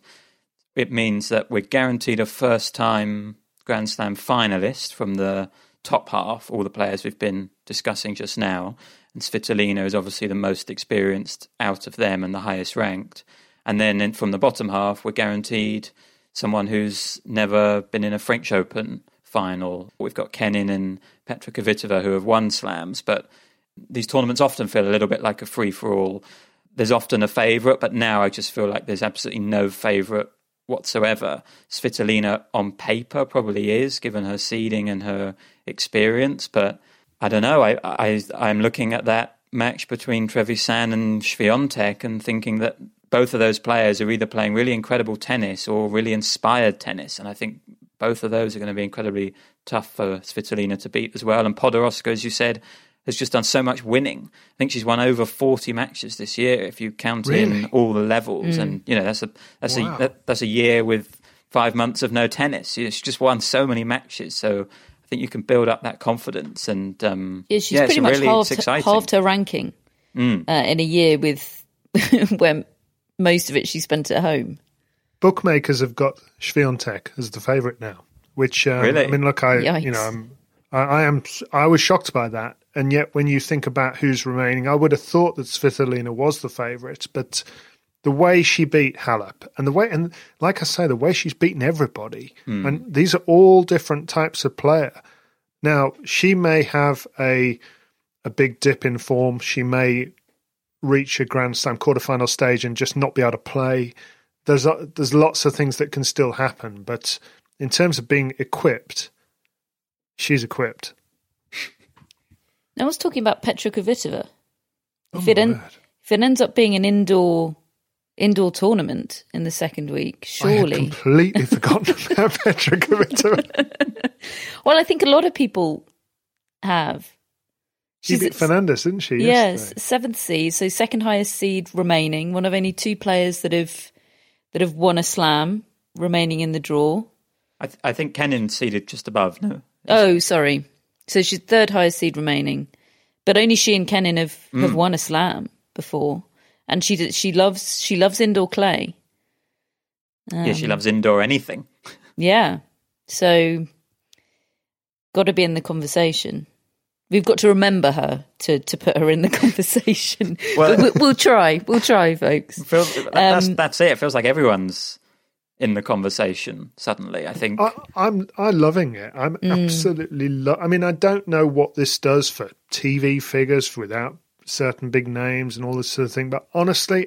it means that we're guaranteed a first-time Grand Slam finalist from the top half, all the players we've been discussing just now, and Svitolina is obviously the most experienced out of them and the highest ranked. And then in, from the bottom half, we're guaranteed someone who's never been in a French Open final. We've got Kenin and Petra Kvitova who have won slams, but these tournaments often feel a little bit like a free-for-all. There's often a favourite, but now I just feel like there's absolutely no favourite whatsoever. Svitolina on paper probably is, given her seeding and her experience, but I don't know. I, I, I'm looking at that match between Trevisan and Swiatek and thinking that both of those players are either playing really incredible tennis or really inspired tennis. And I think both of those are going to be incredibly tough for Svitolina to beat as well. And Podoroska, as you said, has just done so much winning. I think she's won over forty matches this year, if you count Really? in all the levels. Mm. And, you know, that's a that's Wow. a that, that's a year with five months of no tennis. You know, she's just won so many matches. So I think you can build up that confidence. And um, Yeah, she's yeah, pretty it's much really, halved, it's exciting. halved her ranking Mm. uh, in a year with where most of it she spent at home. Bookmakers have got Swiatek as the favourite now, which um, Really? I mean, look, I Yikes. you know, I'm, I, I am I was shocked by that, and yet when you think about who's remaining, I would have thought that Svitolina was the favourite, but the way she beat Halep and the way, and like I say, the way she's beaten everybody, Mm. and these are all different types of player. Now she may have a a big dip in form. She may reach a Grand Slam quarterfinal stage and just not be able to play. There's a, there's lots of things that can still happen, but in terms of being equipped, she's equipped. I was talking about Petra Kvitova. If Oh, it my en- word. if it ends up being an indoor indoor tournament in the second week, I had surely. completely forgotten about Petra Kvitova. Well, I think a lot of people have. She beat Fernandez, didn't she? Yes, yesterday? seventh seed, so second highest seed remaining. One of only two players that have that have won a slam remaining in the draw. I, th- I think Kenin's seeded just above. No. Oh, sorry. So she's third highest seed remaining, but only she and Kenin have, mm. have won a slam before, and she she loves she loves indoor clay. Um, yeah, she loves indoor anything. Yeah, so got to be in the conversation. We've got to remember her to, to put her in the conversation. Well, we'll, we'll try. We'll try, folks. Feels, that's, um, that's it. It feels like everyone's in the conversation suddenly, I think. I, I'm I'm loving it. I'm mm. absolutely... Lo- I mean, I don't know what this does for T V figures without certain big names and all this sort of thing, but honestly,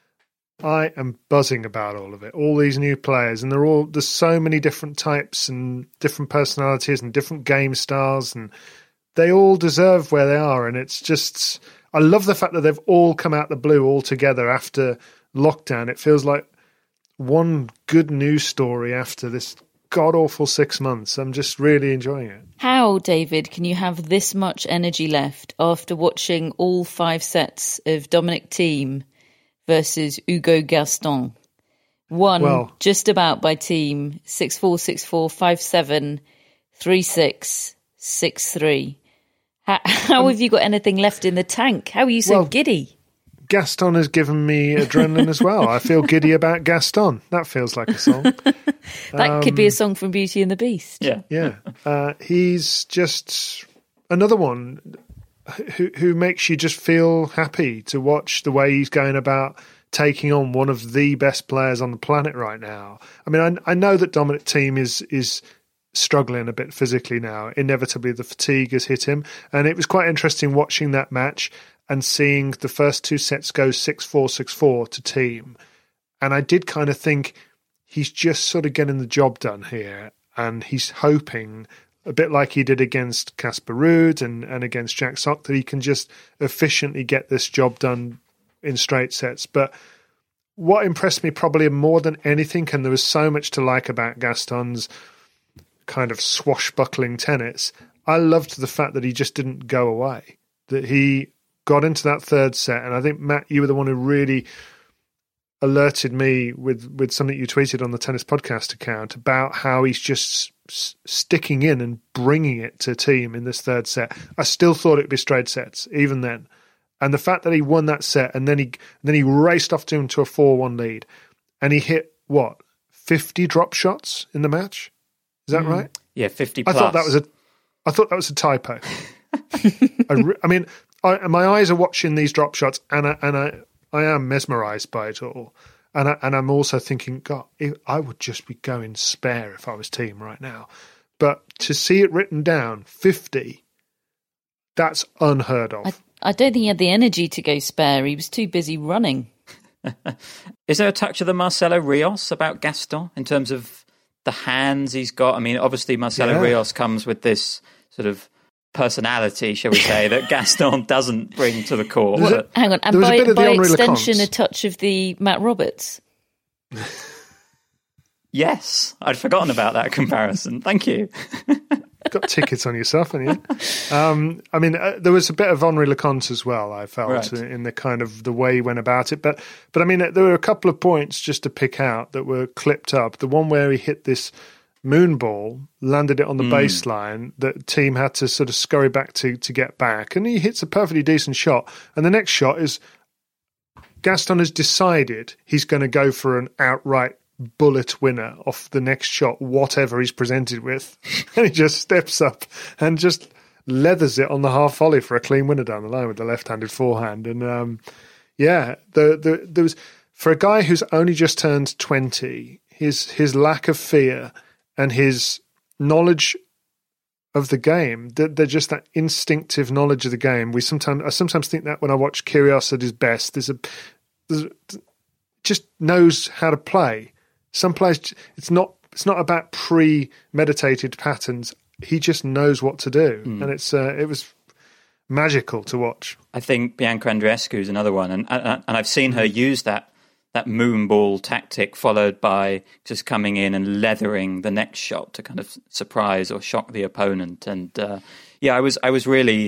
I am buzzing about all of it. All these new players, and they're all... There's so many different types and different personalities and different game styles, and they all deserve where they are, and it's just... I love the fact that they've all come out the blue all together after lockdown. It feels like one good news story after this god-awful six months. I'm just really enjoying it. How, David, can you have this much energy left after watching all five sets of Dominic Thiem versus Hugo Gaston? Won well, just about by Thiem, six four, six four, five seven, three six, six three. How, how um, have you got anything left in the tank? How are you so well, giddy? Gaston has given me adrenaline as well. I feel giddy about Gaston. That feels like a song. that um, could be a song from Beauty and the Beast. Yeah. Yeah. Uh, he's just another one who, who makes you just feel happy to watch the way he's going about taking on one of the best players on the planet right now. I mean, I, I know that Dominic Thiem is is... struggling a bit physically now. Inevitably, the fatigue has hit him, and it was quite interesting watching that match and seeing the first two sets go six four, six four to Thiem. And I did kind of think he's just sort of getting the job done here, and he's hoping, a bit like he did against Casper Ruud and, and against Jack Sock, that he can just efficiently get this job done in straight sets. But what impressed me probably more than anything, and there was so much to like about Gaston's kind of swashbuckling tennis, I loved the fact that he just didn't go away, that he got into that third set. And I think, Matt, you were the one who really alerted me with, with something you tweeted on the Tennis Podcast account about how he's just s- sticking in and bringing it to Thiem in this third set. I still thought it'd be straight sets, even then. And the fact that he won that set and then he then he raced off to him to a four one lead, and he hit, what, fifty drop shots in the match? Is that mm. right? Yeah, fifty plus. I thought that was a, I thought that was a typo. I, re, I mean, I, my eyes are watching these drop shots, and I, and I, I am mesmerised by it all. And I, and I'm also thinking, God, if, I would just be going spare if I was Thiem right now. But to see it written down, fifty, that's unheard of. I, I don't think he had the energy to go spare. He was too busy running. Is there a touch of the Marcelo Rios about Gaston in terms of the hands he's got? I mean, obviously Marcelo yeah. Rios comes with this sort of personality, shall we say, that Gaston doesn't bring to the court. Well, hang on, and by, by extension, a touch of the Matt Roberts. Yes, I'd forgotten about that comparison. Thank you. Got tickets on yourself, haven't you? Um, I mean, uh, there was a bit of Henri Leconte as well, I felt, right. in the kind of the way he went about it. But, but I mean, there were a couple of points just to pick out that were clipped up. The one where he hit this moon ball, landed it on the mm. baseline, that Thiem had to sort of scurry back to, to get back. And he hits a perfectly decent shot. And the next shot is Gaston has decided he's going to go for an outright bullet winner off the next shot, whatever he's presented with. And he just steps up and just leathers it on the half volley for a clean winner down the line with the left-handed forehand. And um, yeah, the, the, there was, for a guy who's only just turned twenty, his his lack of fear and his knowledge of the game, they're, they're just that instinctive knowledge of the game. We sometimes I sometimes think that when I watch Kyrgios at his best, there's a there's a, just knows how to play. Some players, it's not it's not about premeditated patterns. He just knows what to do, mm. and it's uh, it was magical to watch. I think Bianca Andreescu is another one, and and I've seen her use that that moon ball tactic, followed by just coming in and leathering the next shot to kind of surprise or shock the opponent. And uh, yeah, I was I was really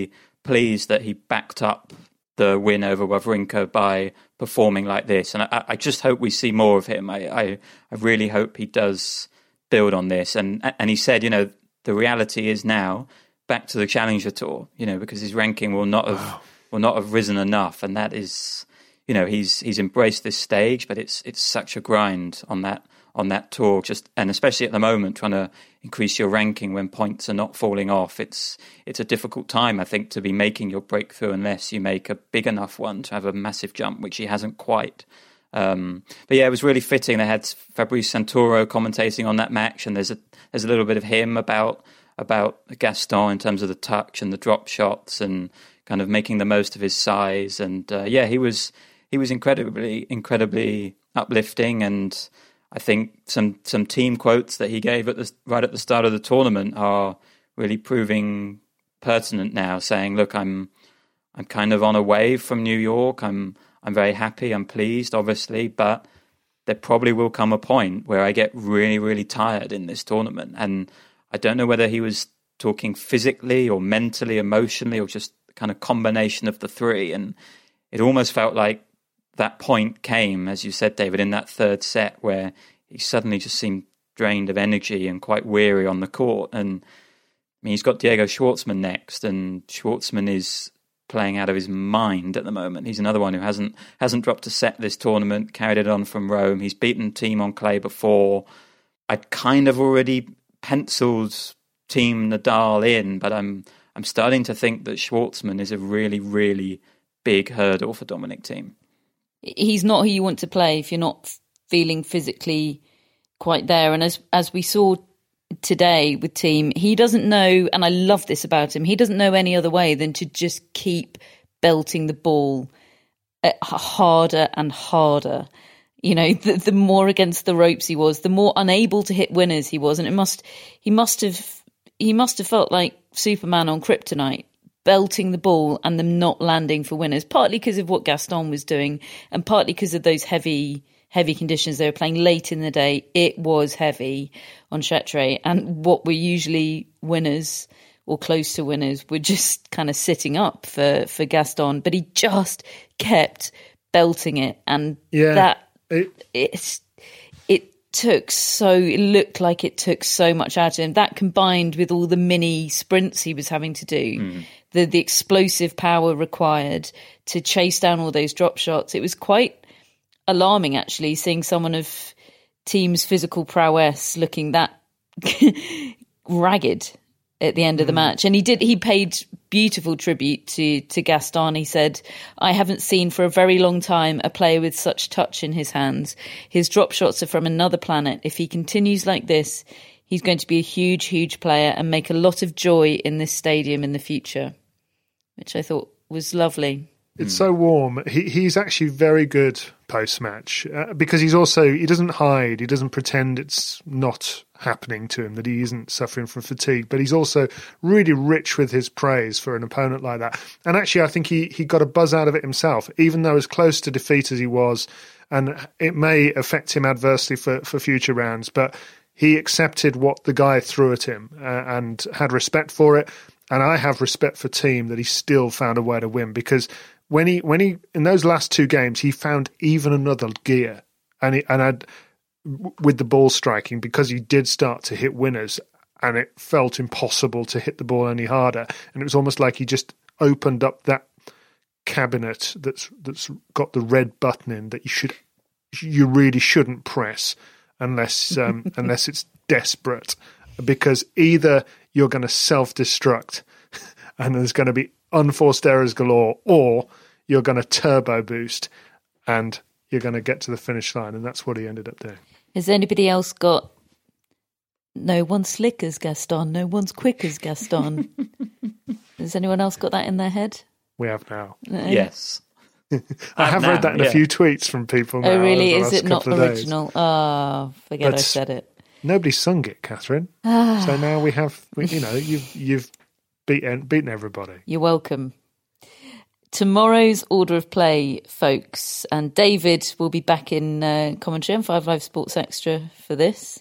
pleased that he backed up the win over Wawrinka by performing like this. And I, I just hope we see more of him. I, I, I really hope he does build on this. And and he said, you know, the reality is now back to the Challenger Tour, you know, because his ranking will not have wow. will not have risen enough. And that is, you know, he's he's embraced this stage, but it's it's such a grind on that on that tour, just and especially at the moment, trying to increase your ranking when points are not falling off. It's it's a difficult time, I think, to be making your breakthrough unless you make a big enough one to have a massive jump, which he hasn't quite. Um, but yeah, it was really fitting. They had Fabrice Santoro commentating on that match, and there's a there's a little bit of him about about Gaston in terms of the touch and the drop shots and kind of making the most of his size. And uh, yeah, he was he was incredibly incredibly uplifting. And I think some some team quotes that he gave at the right at the start of the tournament are really proving pertinent now, saying, "Look, I'm I'm kind of on a wave from New York. I'm I'm very happy. I'm pleased, obviously, but there probably will come a point where I get really, really tired in this tournament." And I don't know whether he was talking physically or mentally, emotionally, or just kind of combination of the three. And it almost felt like that point came, as you said, David, in that third set where he suddenly just seemed drained of energy and quite weary on the court. And I mean, he's got Diego Schwartzman next, and Schwartzman is playing out of his mind at the moment. He's another one who hasn't hasn't dropped a set this tournament, carried it on from Rome. He's beaten Team on clay before. I'd kind of already penciled Team Nadal in, but I'm I'm starting to think that Schwartzman is a really, really big hurdle for Dominic Thiem. He's not who you want to play if you're not feeling physically quite there. And as as we saw today with Thiem, he doesn't know, and I love this about him, he doesn't know any other way than to just keep belting the ball harder and harder. You know, the, the more against the ropes he was, the more unable to hit winners he was, and it must he must have he must have felt like Superman on kryptonite, belting the ball and them not landing for winners, partly because of what Gaston was doing and partly because of those heavy heavy conditions they were playing late in the day. It was heavy on Chatrier, and what were usually winners or close to winners were just kind of sitting up for, for Gaston, but he just kept belting it, and yeah, that it it's, it took so it looked like it took so much out of him. That combined with all the mini sprints he was having to do, mm. the the explosive power required to chase down all those drop shots, it was quite alarming, actually, seeing someone of Thiem's physical prowess looking that ragged at the end of the mm. match. And he did, he paid beautiful tribute to, to Gaston. He said, "I haven't seen for a very long time a player with such touch in his hands. His drop shots are from another planet. If he continues like this, he's going to be a huge, huge player and make a lot of joy in this stadium in the future," which I thought was lovely. It's so warm. He he's actually very good post-match uh, because he's also, he doesn't hide, he doesn't pretend it's not happening to him, that he isn't suffering from fatigue, but he's also really rich with his praise for an opponent like that. And actually, I think he, he got a buzz out of it himself, even though as close to defeat as he was, and it may affect him adversely for, for future rounds, but he accepted what the guy threw at him uh, and had respect for it. And I have respect for Thiem that he still found a way to win, because When he, when he, in those last two games, he found even another gear, and he, and had with the ball striking, because he did start to hit winners, and it felt impossible to hit the ball any harder, and it was almost like he just opened up that cabinet that's that's got the red button in that you should, you really shouldn't press unless um, unless it's desperate, because either you're going to self-destruct, and there's going to be unforced errors galore, or you're going to turbo boost and you're going to get to the finish line. And that's what he ended up doing. Has anybody else got no one's slick as Gaston, no one's quick as Gaston? Has anyone else got that in their head? We have now. No. Yes. I have now, read that in yeah. a few tweets from people now. Oh, really? Is it not original? Ah, oh, forget but I said it. Nobody sung it, Catherine. Ah. So now we have, you know, you've you've beaten beaten everybody. You're welcome. Tomorrow's order of play, folks, and David will be back in uh, commentary on Five Live Sports Extra for this.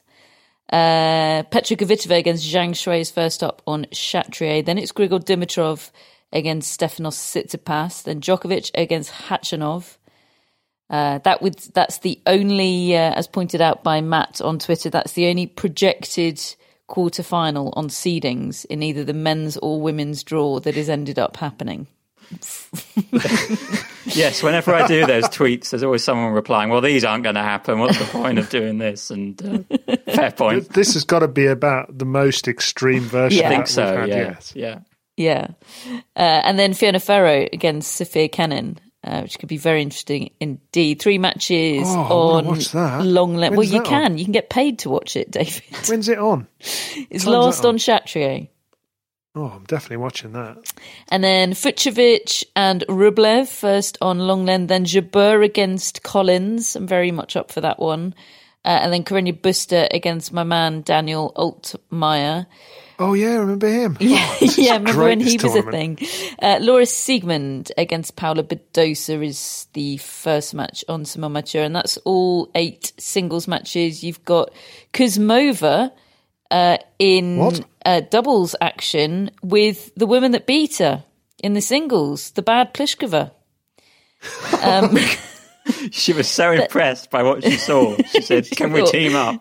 Uh, Petra Kvitova against Zhang Shui's first up on Chatrier. Then it's Grigor Dimitrov against Stefanos Tsitsipas, then Djokovic against Khachanov. Uh, that would that's the only, uh, as pointed out by Matt on Twitter, that's the only projected quarterfinal on seedings in either the men's or women's draw that has ended up happening. Yes, whenever I do those tweets, there's always someone replying, well, these aren't going to happen. What's the point of doing this? And uh, fair point. This has got to be about the most extreme version. Yeah. I think think so, had yeah, yet. yeah. Yeah. Uh, and then Fiona Ferro against Sophia Kenin, uh, which could be very interesting indeed. Three matches Oh, I on wanna watch that. long length. Well, When's you that can. on? You can get paid to watch it, David. When's it on? It's time's last that on on? Chatrier. Oh, I'm definitely watching that. And then Fucsovics and Rublev first on Longland, then Jabeur against Collins. I'm very much up for that one. Uh, and then Carreño Busta against my man Daniel Altmaier. Oh, yeah, remember him? Yeah, Oh, this is yeah. Remember great, when this he was a tournament. thing? Uh, Laura Siegmund against Paula Badosa is the first match on Simon Mathieu, and that's all eight singles matches. You've got Kuzmova uh, in What? uh, doubles action with the woman that beat her in the singles, the bad Pliskova. Um, She was so impressed by what she saw. She said, can we team up?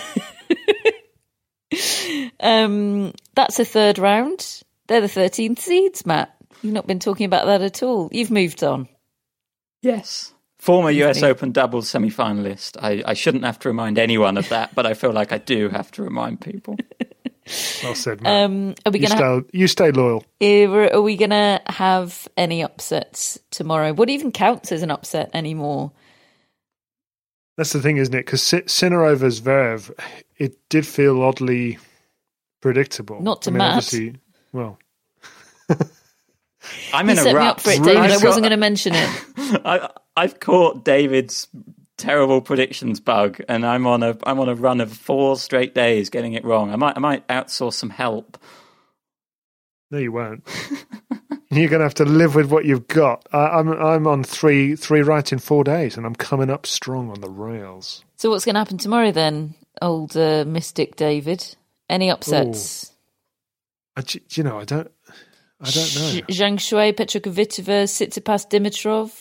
um, that's a third round. They're the thirteenth seeds, Matt. You've not been talking about that at all. You've moved on. Yes. Former U S Open doubles semi-finalist. I, I shouldn't have to remind anyone of that, but I feel like I do have to remind people. Well said, Matt. Um, are we you, going to? stay, you stay loyal. Are we going to have any upsets tomorrow? What even counts as an upset anymore? That's the thing, isn't it? Because Sinner over Zverev, it did feel oddly predictable. Not to I mean, Matt. obviously, well, I'm You in a set me rut. up for it, David. I I've wasn't got- going to mention it. I, I've caught David's terrible predictions bug, and I'm on a I'm on a run of four straight days getting it wrong. I might I might outsource some help. no, you won't. You're going to have to live with what you've got. I, I'm I'm on three three right in four days, and I'm coming up strong on the rails. So what's going to happen tomorrow then, old uh, mystic David? Any upsets? I, do you know, I don't, I don't know. Sh- Zhang Shui, Petra Kvitova, Tsitsipas, Dimitrov?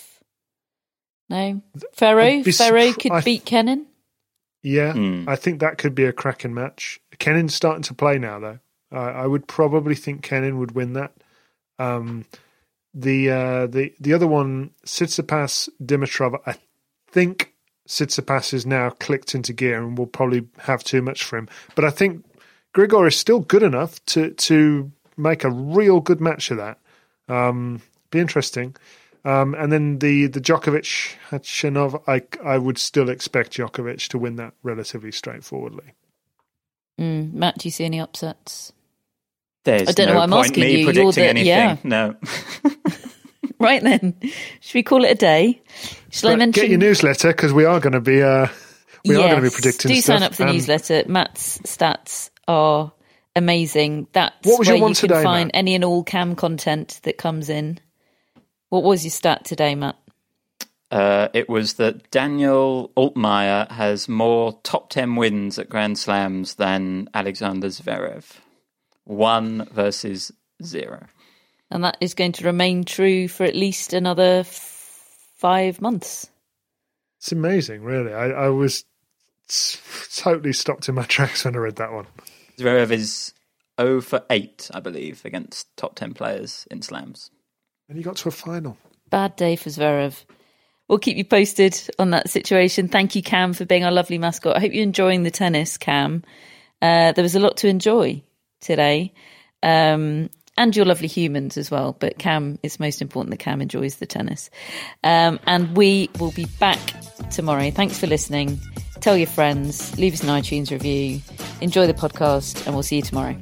No? Ferro? I'd be Ferro surpri- could I- beat Kenin? Yeah, Hmm. I think that could be a cracking match. Kenin's starting to play now, though. Uh, I would probably think Kenin would win that. Um, the uh, the the other one, Tsitsipas, Dimitrov. I think Tsitsipas is now clicked into gear and will probably have too much for him. But I think Grigor is still good enough to to make a real good match of that. Um, be interesting. Um, and then the the Djokovic Khachanov, I I would still expect Djokovic to win that relatively straightforwardly. Mm, Matt, do you see any upsets? There's I don't know no why I'm point asking me you. You're predicting the- anything. yeah. No. Right then, should we call it a day? Shall I But mention? get your newsletter because we are going to be uh, we are going to be Yes, predicting do stuff. sign up for the and newsletter. Matt's stats are amazing. That's What was your where one you can today, find Matt? any and all cam content that comes in. What was your stat today, Matt? Uh, it was that Daniel Altmaier has more top ten wins at Grand Slams than Alexander Zverev. One versus zero. And that is going to remain true for at least another f- five months. It's amazing, really. I, I was s- totally stopped in my tracks when I read that one. Zverev is zero for eight, I believe, against top ten players in slams. And he got to a final. Bad day for Zverev. We'll keep you posted on that situation. Thank you, Cam, for being our lovely mascot. I hope you're enjoying the tennis, Cam. Uh, there was a lot to enjoy today. Um, and your lovely humans as well. But Cam, it's most important that Cam enjoys the tennis. Um, and we will be back tomorrow. Thanks for listening. Tell your friends. Leave us an iTunes review. Enjoy the podcast. And we'll see you tomorrow.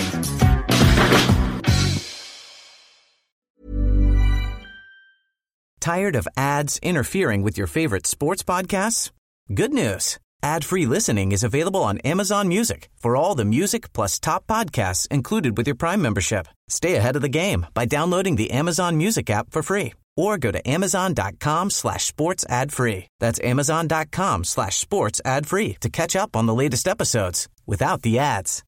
Tired of ads interfering with your favorite sports podcasts? Good news. Ad-free listening is available on Amazon Music for all the music plus top podcasts included with your Prime membership. Stay ahead of the game by downloading the Amazon Music app for free or go to amazon.com slash sports ad free. That's amazon.com slash sports ad free to catch up on the latest episodes without the ads.